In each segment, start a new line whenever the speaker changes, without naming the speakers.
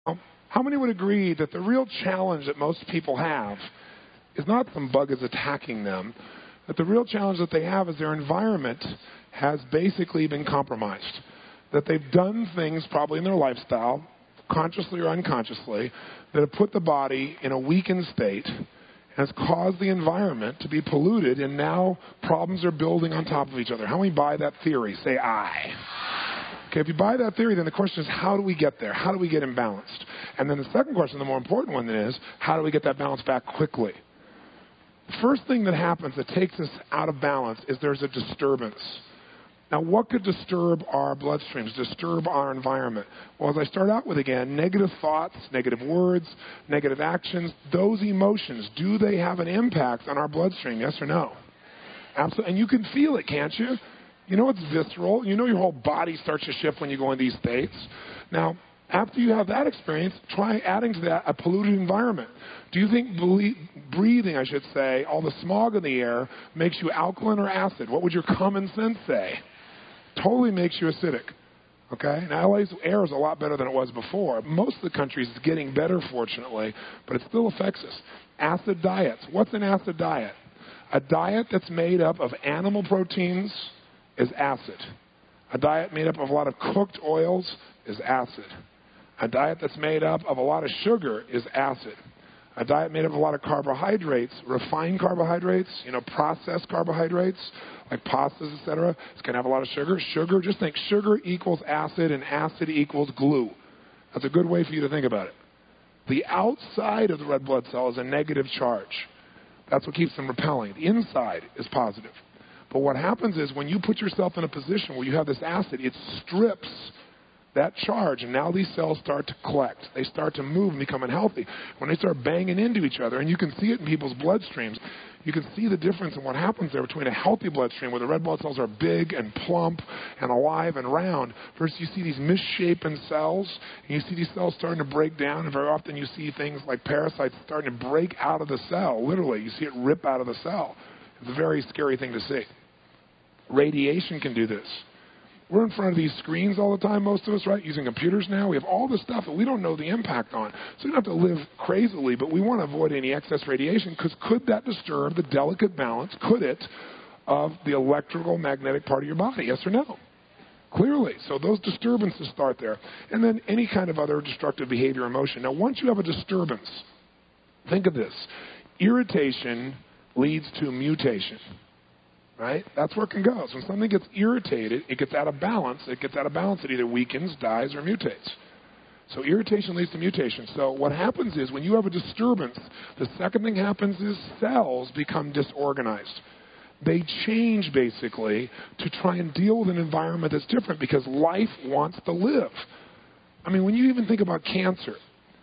How many would agree that the real challenge that most people have is not some bug is attacking them, that the real challenge that they have is their environment has basically been compromised, that they've done things probably in their lifestyle, consciously or unconsciously, that have put the body in a weakened state, has caused the environment to be polluted, and now problems are building on top of each other. How many buy that theory? Say aye. Okay, if you buy that theory, then the question is, how do we get there? How do we get imbalanced? And then the second question, the more important one, is, how do we get that balance back quickly? The first thing that happens that takes us out of balance is there's a disturbance. Now, what could disturb our bloodstreams, disturb our environment? Well, as I start out with again, negative thoughts, negative words, negative actions, those emotions, do they have an impact on our bloodstream, yes or no? Absolutely. And you can feel it, can't you? You know it's visceral. You know your whole body starts to shift when you go in these states. Now, after you have that experience, try adding to that a polluted environment. Do you think breathing, all the smog in the air, makes you alkaline or acid? What would your common sense say? Totally makes you acidic. Okay? Now, LA's air is a lot better than it was before. Most of the country is getting better, fortunately, but it still affects us. Acid diets. What's an acid diet? A diet that's made up of animal proteins is acid. A diet made up of a lot of cooked oils is acid. A diet that's made up of a lot of sugar is acid. A diet made up of a lot of carbohydrates, refined carbohydrates, processed carbohydrates, like pastas, etc., it's going to have a lot of sugar. Sugar, just think sugar equals acid and acid equals glue. That's a good way for you to think about it. The outside of the red blood cell is a negative charge. That's what keeps them repelling. The inside is positive. But what happens is when you put yourself in a position where you have this acid, it strips that charge, and now these cells start to collect. They start to move and become unhealthy. When they start banging into each other, and you can see it in people's bloodstreams, you can see the difference in what happens there between a healthy bloodstream where the red blood cells are big and plump and alive and round, versus you see these misshapen cells, and you see these cells starting to break down, and very often you see things like parasites starting to break out of the cell. Literally, you see it rip out of the cell. It's a very scary thing to see. Radiation can do this. We're in front of these screens all the time, most of us, right? Using computers now. We have all this stuff that we don't know the impact on. So we don't have to live crazily, but we want to avoid any excess radiation, because could that disturb the delicate balance, could it, of the electrical magnetic part of your body? Yes or no? Clearly. So those disturbances start there. And then any kind of other destructive behavior or emotion. Now, once you have a disturbance, think of this. Irritation leads to mutation. Right? That's where it can go. So when something gets irritated, it gets out of balance. It gets out of balance. It either weakens, dies, or mutates. So irritation leads to mutation. So what happens is when you have a disturbance, the second thing happens is cells become disorganized. They change, basically, to try and deal with an environment that's different, because life wants to live. I mean, when you even think about cancer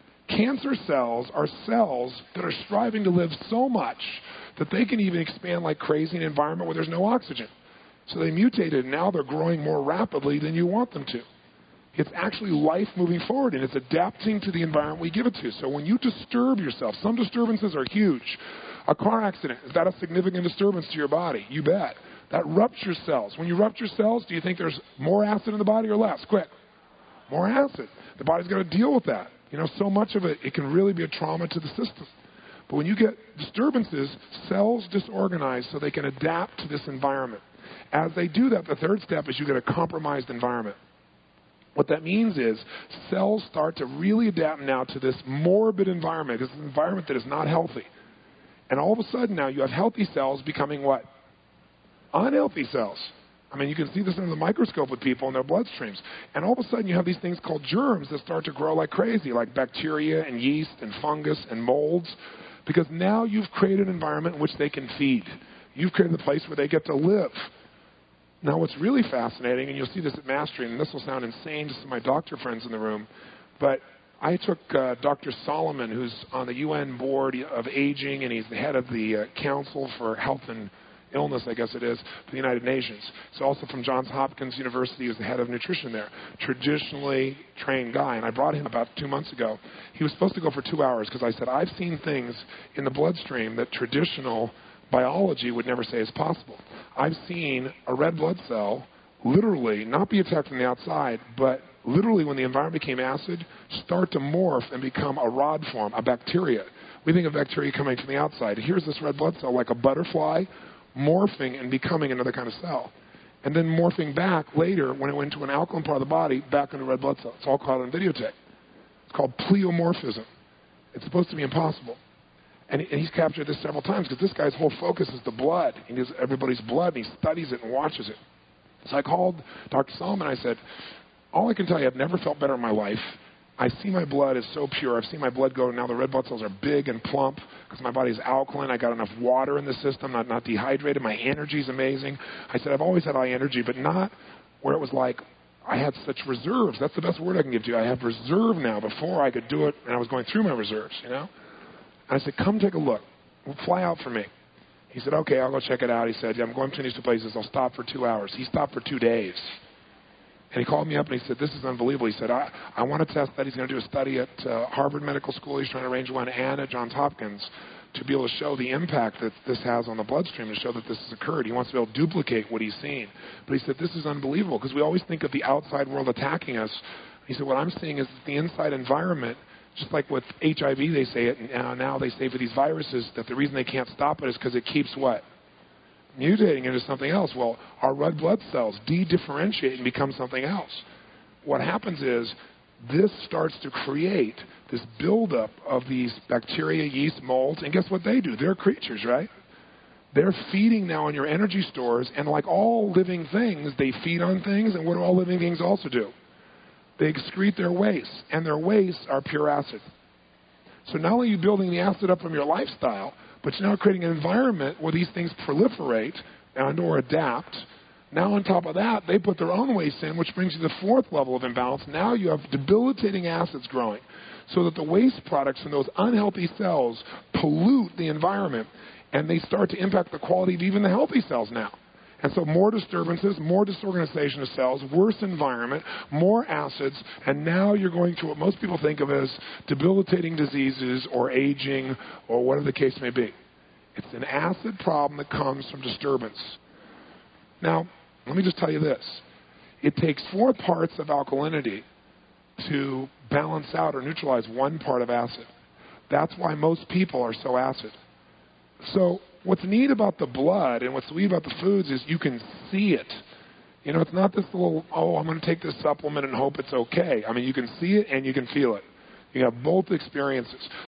cells are cells that are striving to live so much that they can even expand like crazy in an environment where there's no oxygen. So they mutated, and now they're growing more rapidly than you want them to. It's actually life moving forward, and it's adapting to the environment we give it to. So when you disturb yourself, some disturbances are huge. A car accident, is that a significant disturbance to your body? You bet. That ruptures cells. When you rupture cells, do you think there's more acid in the body or less? Quick. More acid. The body's got to deal with that. So much of it can really be a trauma to the system. But when you get disturbances, cells disorganize so they can adapt to this environment. As they do that, the third step is you get a compromised environment. What that means is cells start to really adapt now to this morbid environment. It's an environment that is not healthy. And all of a sudden now you have healthy cells becoming what? Unhealthy cells. I mean, you can see this under the microscope with people in their bloodstreams. And all of a sudden you have these things called germs that start to grow like crazy, like bacteria and yeast and fungus and molds. Because now you've created an environment in which they can feed. You've created a place where they get to live. Now, what's really fascinating, and you'll see this at Mastery, and this will sound insane to some of my doctor friends in the room, but I took Dr. Solomon, who's on the UN Board of Aging, and he's the head of the Council for Health and Illness, I guess it is, for the United Nations. So also from Johns Hopkins University, he was the head of nutrition there. Traditionally trained guy, and I brought him about 2 months ago. He was supposed to go for 2 hours because I said, I've seen things in the bloodstream that traditional biology would never say is possible. I've seen a red blood cell literally not be attacked from the outside, but literally when the environment became acid, start to morph and become a rod form, a bacteria. We think of bacteria coming from the outside. Here's this red blood cell like a butterfly morphing and becoming another kind of cell. And then morphing back later when it went to an alkaline part of the body back into red blood cells. It's all called on videotape. It's called pleomorphism. It's supposed to be impossible. And he's captured this several times because this guy's whole focus is the blood. He does everybody's blood, and he studies it and watches it. So I called Dr. Solomon. I said, all I can tell you, I've never felt better in my life. I see my blood is so pure. I've seen my blood go. Now the red blood cells are big and plump because my body's alkaline. I got enough water in the system, not dehydrated. My energy's amazing. I said, I've always had high energy, but not where it was like I had such reserves. That's the best word I can give to you. I have reserve now. Before I could do it, and I was going through my reserves, And I said, come take a look. Fly out for me. He said, okay, I'll go check it out. He said, yeah, I'm going between these two places. I'll stop for 2 hours. He stopped for 2 days. And he called me up and he said, this is unbelievable. He said, I want to test that. He's going to do a study at Harvard Medical School. He's trying to arrange one and at Johns Hopkins to be able to show the impact that this has on the bloodstream, to show that this has occurred. He wants to be able to duplicate what he's seen. But he said, this is unbelievable because we always think of the outside world attacking us. He said, what I'm seeing is the inside environment, just like with HIV they say it, and now they say for these viruses that the reason they can't stop it is because it keeps what? Mutating into something else. Well, our red blood cells de-differentiate and become something else. What happens is this starts to create this buildup of these bacteria, yeast, molds, and guess what they do? They're creatures, right? They're feeding now on your energy stores, and like all living things, they feed on things, and what do all living things also do? They excrete their waste, and their wastes are pure acid. So not only are you building the acid up from your lifestyle, but you're now creating an environment where these things proliferate and or adapt. Now on top of that, they put their own waste in, which brings you to the fourth level of imbalance. Now you have debilitating acids growing so that the waste products from those unhealthy cells pollute the environment, and they start to impact the quality of even the healthy cells now. And so more disturbances, more disorganization of cells, worse environment, more acids, and now you're going to what most people think of as debilitating diseases or aging or whatever the case may be. It's an acid problem that comes from disturbance. Now, let me just tell you this. It takes 4 parts of alkalinity to balance out or neutralize 1 part of acid. That's why most people are so acid. So what's neat about the blood and what's neat about the foods is you can see it. It's not this little, I'm going to take this supplement and hope it's okay. I mean, you can see it and you can feel it. You have both experiences.